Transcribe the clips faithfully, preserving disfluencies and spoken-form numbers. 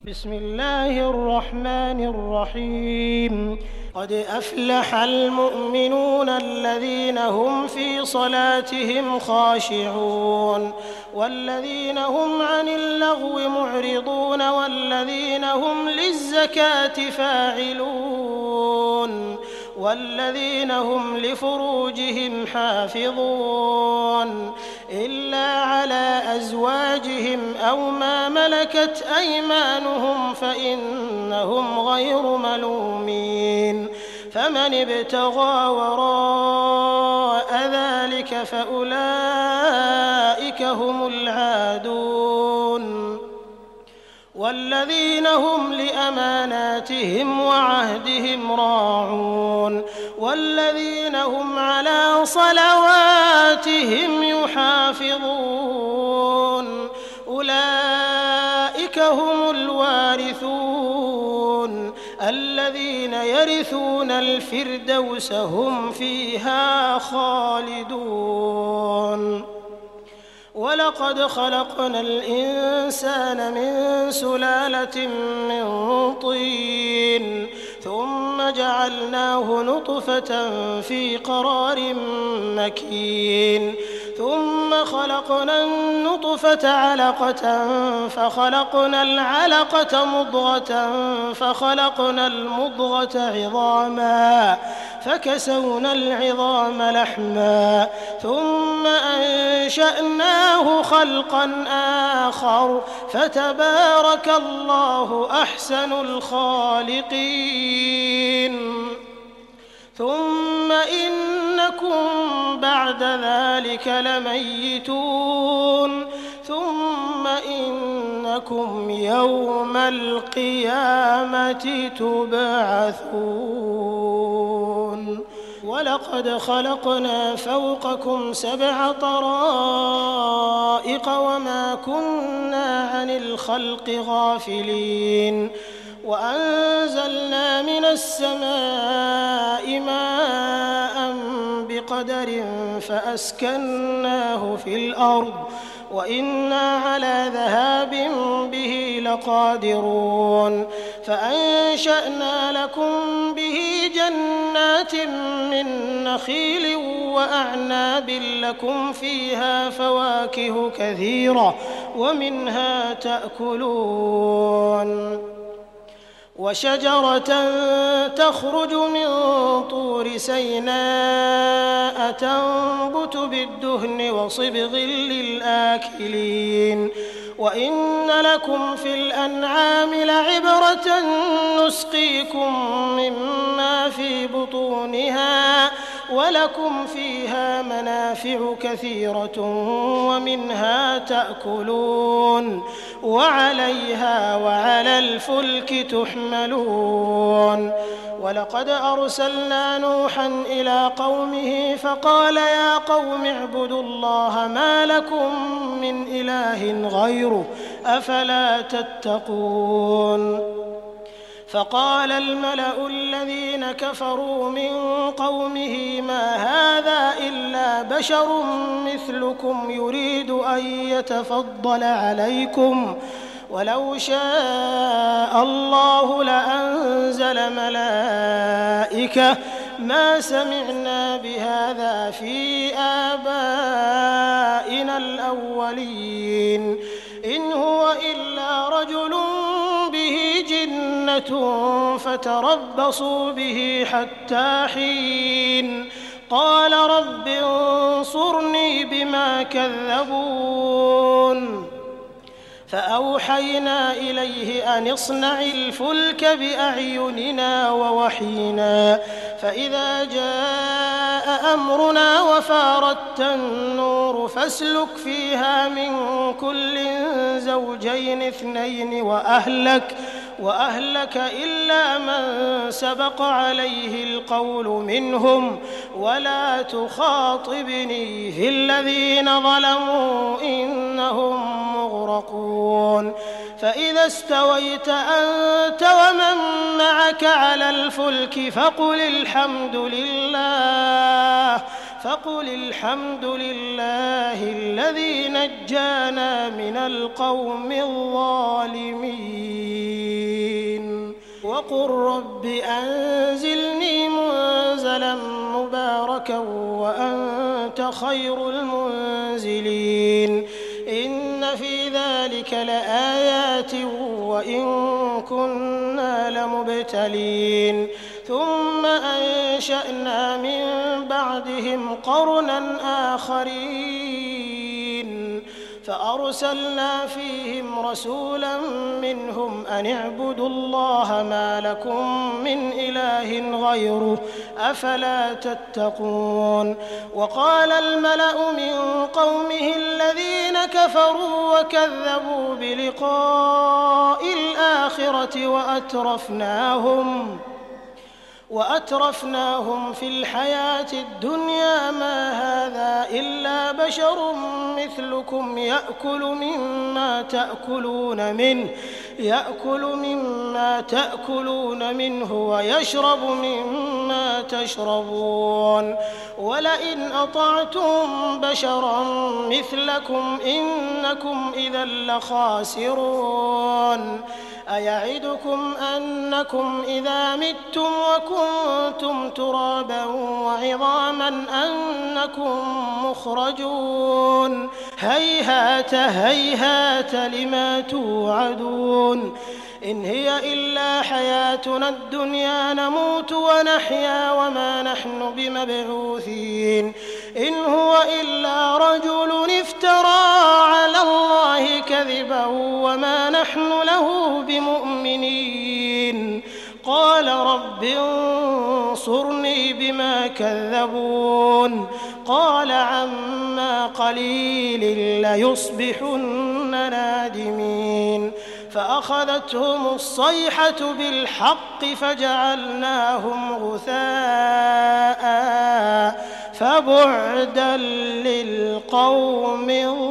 بسم الله الرحمن الرحيم قد أفلح المؤمنون الذين هم في صلاتهم خاشعون والذين هم عن اللغو معرضون والذين هم للزكاة فاعلون والذين هم لفروجهم حافظون إلا على أزواجهم أو ما ملكت أيمانهم فإنهم غير ملومين فمن ابتغى وراء ذلك فأولئك هم العادون والذين هم لأماناتهم وعهدهم راعون والذين هم على صلواتهم يحافظون أولئك هم الوارثون الذين يرثون الفردوس هم فيها خالدون ولقد خلقنا الإنسان من سلالة من طين ثم جعلناه نطفة في قرار مكين ثم خلقنا النطفة علقة فخلقنا العلقة مضغة فخلقنا المضغة عظاما فكسونا العظام لحما ثم أنشأناه خلقا آخر فتبارك الله أحسن الخالقين ثم إنكم بعد ذلك لميتون ثم إنكم يوم القيامة تبعثون ولقد خلقنا فوقكم سبع طرائق وما كنا عن الخلق غافلين وأنزلنا من السماء ماء بقدر فأسكناه في الأرض وإنا على ذهاب به لقادرون فأنشأنا لكم به جنات من نخيل وأعناب لكم فيها فواكه كثيرة ومنها تأكلون وشجرة تخرج من طور سيناء تنبت بالدهن وصبغ للآكلين وإن لكم في الأنعام لعبرة نسقيكم مما في بطونها ولكم فيها منافع كثيرة ومنها تأكلون وعليها وعلى الفلك تحملون ولقد أرسلنا نوحا إلى قومه فقال يا قوم اعبدوا الله ما لكم من إله غيره أفلا تتقون فقال الملأ الذين كفروا من قومه ما هذا إلا بشر مثلكم يريد أن يتفضل عليكم ولو شاء الله لأنزل ملائكة ما سمعنا بهذا في آبائنا الأولين إن هو إلا رجل به جنة فتربصوا به حتى حين قال رب انصرني بما كذبون فأوحينا إليه أن اصنع الفلك بأعيننا ووحينا فإذا جاء أمرنا وفاردت النور فاسلك فيها من كل زوجين اثنين وأهلك وأهلك إلا من سبق عليه القول منهم ولا تخاطبني في الذين ظلموا إنهم مغرقون فإذا استويت أنت ومن معك على الفلك فقل الحمد لله فقل الحمد لله الذي نجانا من القوم الظالمين وقل رب أنزلني منزلا مباركا وأنت خير المنزلين إن في ذلك لآيات وإن كنا لمبتلين ثم أنشأنا من بعدهم قرنا آخرين فأرسلنا فيهم رسولا منهم أن اعبدوا الله ما لكم من إله غيره أفلا تتقون وقال الملأ من قومه الذين كفروا وكذبوا بلقاء الآخرة وأترفناهم وأترفناهم في الحياة الدنيا ما هذا إلا بشر مثلكم يأكل مما تأكلون منه يأكل مما تأكلون منه ويشرب مما تشربون ولئن أطعتم بشرا مثلكم إنكم إذا لخاسرون أيعدكم أنكم إذا متم وكنتم ترابا وعظاما أنكم مخرجون هيهات هيهات لما توعدون إن هي إلا حياتنا الدنيا نموت ونحيا وما نحن بمبعوثين إن هو إلا رجل افترى على الله كذبا وما نحن له بمؤمنين قال رب انصرني بما كذبون قال عما قليل ليصبحن نادمين فأخذتهم الصيحة بالحق فجعلناهم غثاء فبعدا للقوم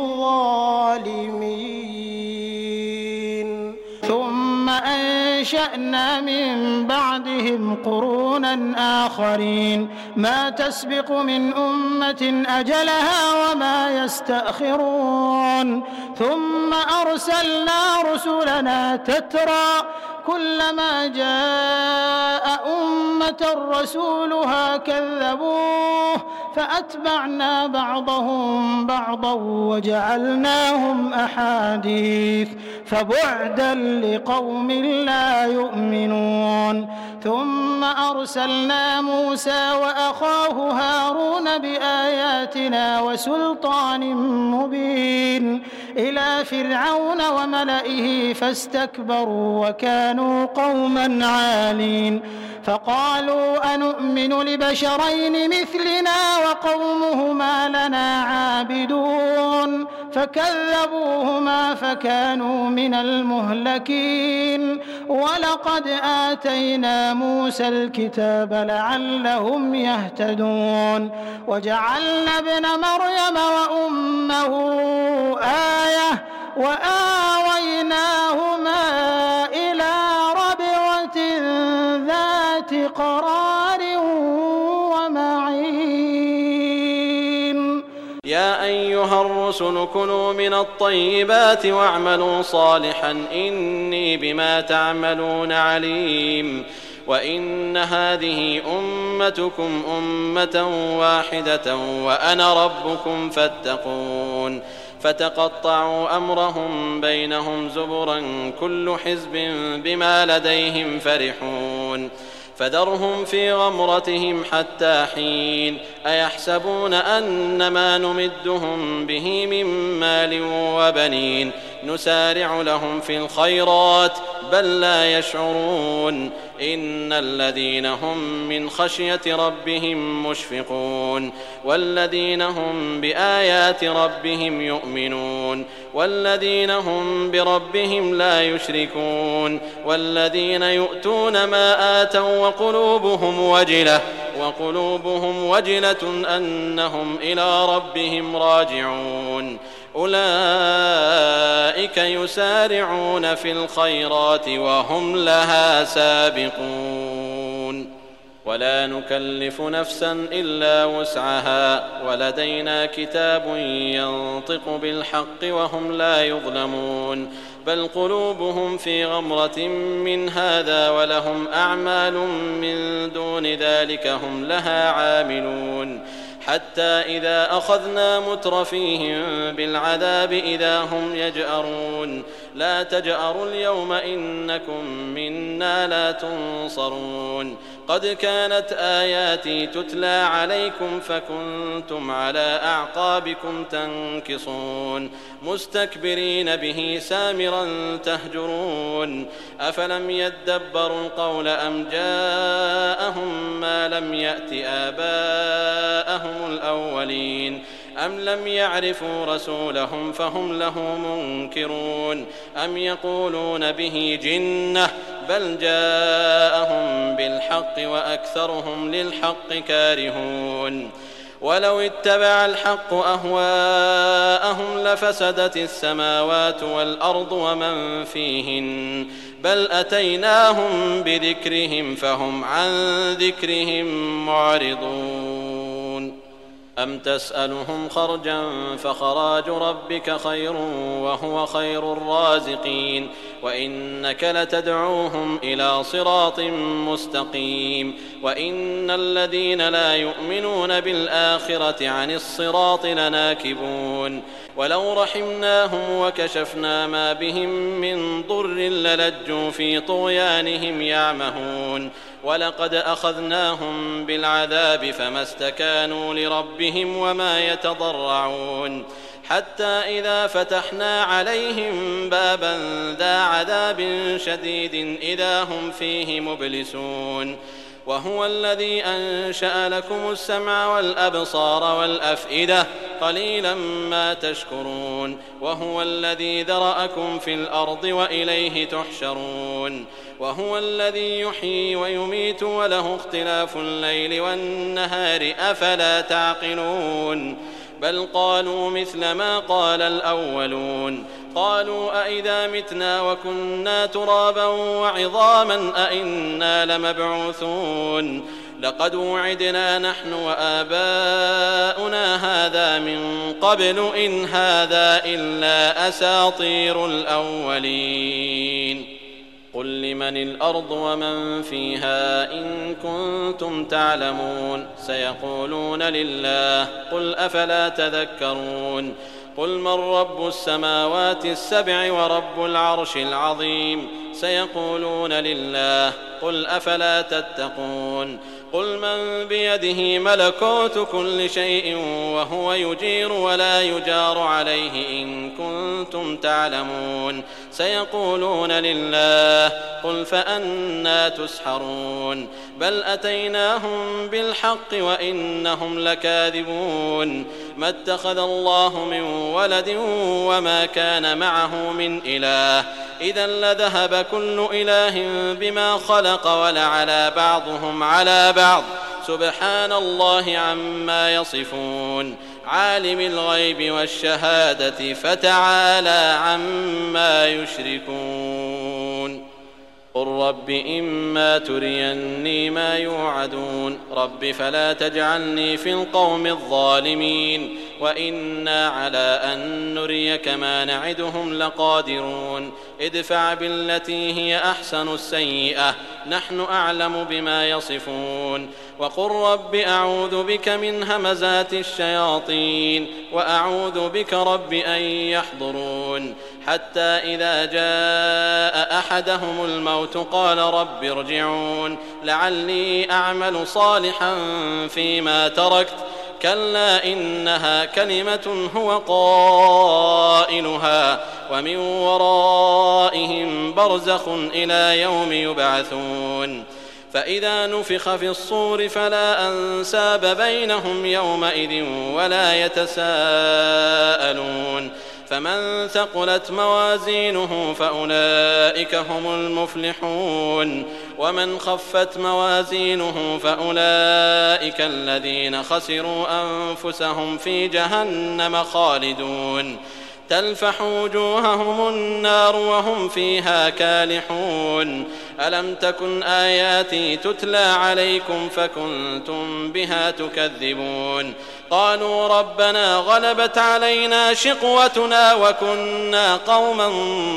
الظالمين ثم أنشأنا من بعدهم قرونا آخرين ما تسبق من أمة أجلها وما يستأخرون ثم أرسلنا رسلنا تترى كلما جاء أمة رسولها كذبوه فأتبعنا بعضهم بعضا وجعلناهم أحاديث فبعدا لقوم لا يؤمنون ثم أرسلنا موسى وأخاه هارون بآياتنا وسلطان مبين إلى فرعون وملئه فاستكبروا وكانوا قوما عالين فقالوا أنؤمن لبشرين مثلنا وقومهما لنا عابدون فكذبوهما فكانوا من المهلكين ولقد آتينا موسى الكتاب لعلهم يهتدون وجعلنا ابن مريم وأمه آية وآويناهما إلى ربوة ذات قرار ومعين يا أيها الرسل كلوا من الطيبات واعملوا صالحا إني بما تعملون عليم وإن هذه أمتكم أمة واحدة وأنا ربكم فاتقون فتقطعوا أمرهم بينهم زبرا كل حزب بما لديهم فرحون فذرهم في غمرتهم حتى حين أيحسبون أن ما نمدهم به من مال وبنين نسارع لهم في الخيرات بل لا يشعرون إن الذين هم من خشية ربهم مشفقون والذين هم بآيات ربهم يؤمنون والذين هم بربهم لا يشركون والذين يؤتون ما آتوا وقلوبهم وجلة وقلوبهم وجلة أنهم إلى ربهم راجعون أولئك يسارعون في الخيرات وهم لها سابقون ولا نكلف نفسا إلا وسعها ولدينا كتاب ينطق بالحق وهم لا يظلمون بل قلوبهم في غمرة من هذا ولهم أعمال من دون ذلك هم لها عاملون حتى إذا أخذنا مترفيهم بالعذاب إذا هم يجأرون لا تجأروا اليوم إنكم منا لا تنصرون قد كانت آياتي تتلى عليكم فكنتم على أعقابكم تنكصون مستكبرين به سامرا تهجرون أفلم يدبروا القول أم جاءهم ما لم يأت آباءهم الأولين أم لم يعرفوا رسولهم فهم له منكرون أم يقولون به جنة بل جاءهم بالحق وأكثرهم للحق كارهون ولو اتبع الحق أهواءهم لفسدت السماوات والأرض ومن فيهن بل أتيناهم بذكرهم فهم عن ذكرهم معرضون أم تسألهم خرجا فخراج ربك خير وهو خير الرازقين وإنك لتدعوهم إلى صراط مستقيم وإن الذين لا يؤمنون بالآخرة عن الصراط لناكبون ولو رحمناهم وكشفنا ما بهم من ضر للجوا في طغيانهم يعمهون ولقد أخذناهم بالعذاب فما استكانوا لربهم وما يتضرعون حتى إذا فتحنا عليهم بابا ذا عذاب شديد إذا هم فيه مبلسون وهو الذي أنشأ لكم السمع والأبصار والأفئدة قليلا ما تشكرون وهو الذي ذرأكم في الأرض وإليه تحشرون وهو الذي يحيي ويميت وله اختلاف الليل والنهار أفلا تعقلون بل قالوا مثل ما قال الأولون قالوا أئذا متنا وكنا ترابا وعظاما أئنا لمبعوثون لقد وعدنا نحن وآباؤنا هذا من قبل إن هذا إلا أساطير الأولين قل لمن الأرض ومن فيها إن كنتم تعلمون سيقولون لله قل أفلا تذكرون قل من رب السماوات السبع ورب العرش العظيم سيقولون لله قل أفلا تتقون قل من بيده ملكوت كل شيء وهو يجير ولا يجار عليه إن كنتم تعلمون سيقولون لله قل فأنى تسحرون بل أتيناهم بالحق وإنهم لكاذبون ما اتخذ الله من ولد وما كان معه من إله إذا لذهب كل إله بما خلق ولعلى بعضهم على بعض سبحان الله عما يصفون عالم الغيب والشهادة فتعالى عما يشركون قل رب إما تريني ما يوعدون رب فلا تجعلني في القوم الظالمين وإنا على أن نريك ما نعدهم لقادرون ادفع بالتي هي أحسن السيئة نحن أعلم بما يصفون وقل رب أعوذ بك من همزات الشياطين وأعوذ بك رب أن يحضرون حتى إذا جاء أحدهم الموت قال رب ارجعون لعلي أعمل صالحا فيما تركت كلا إنها كلمة هو قائلها ومن ورائهم برزخ إلى يوم يبعثون فإذا نفخ في الصور فلا أنساب بينهم يومئذ ولا يتساءلون فمن ثقلت موازينه فأولئك هم المفلحون ومن خفت موازينه فأولئك الذين خسروا أنفسهم في جهنم خالدون تلفح وجوههم النار وهم فيها كالحون ألم تكن آياتي تتلى عليكم فكنتم بها تكذبون قالوا ربنا غلبت علينا شقوتنا وكنا قوما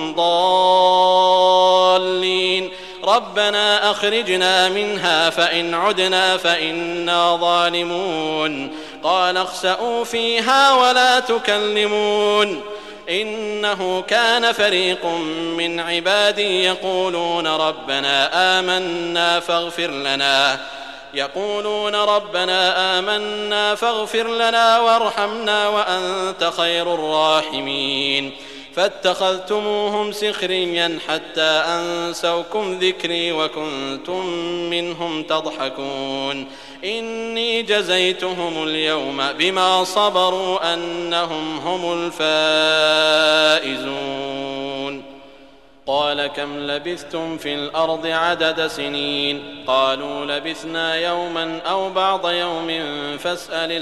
ضالين ربنا أخرجنا منها فإن عدنا فإنا ظالمون قال اخسئوا فيها ولا تكلمون إنه كان فريق من عبادي يقولون ربنا آمنا فاغفر لنا يقولون ربنا آمنا فاغفر لنا وارحمنا وأنت خير الراحمين فاتخذتموهم سخريا حتى أنسوكم ذكري وكنتم منهم تضحكون إني جزيتهم اليوم بما صبروا أنهم هم الفائزون قال كم لبثتم في الأرض عدد سنين قالوا لبثنا يوما أو بعض يوم فاسأل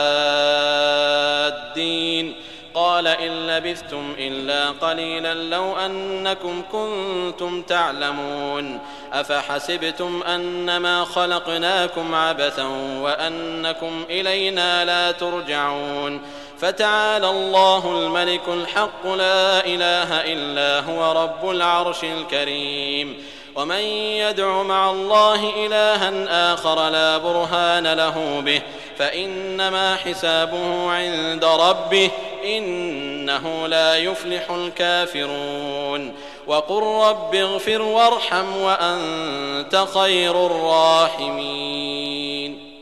العادين قال إن لبثتم إلا قليلا لو أنكم كنتم تعلمون أفحسبتم أنما خلقناكم عبثا وأنكم إلينا لا ترجعون فتعالى الله الملك الحق لا إله إلا هو رب العرش الكريم ومن يدع مع الله إلها آخر لا برهان له به فإنما حسابه عند ربه إنه لا يفلح الكافرون وقل رب اغفر وارحم وأنت خير الراحمين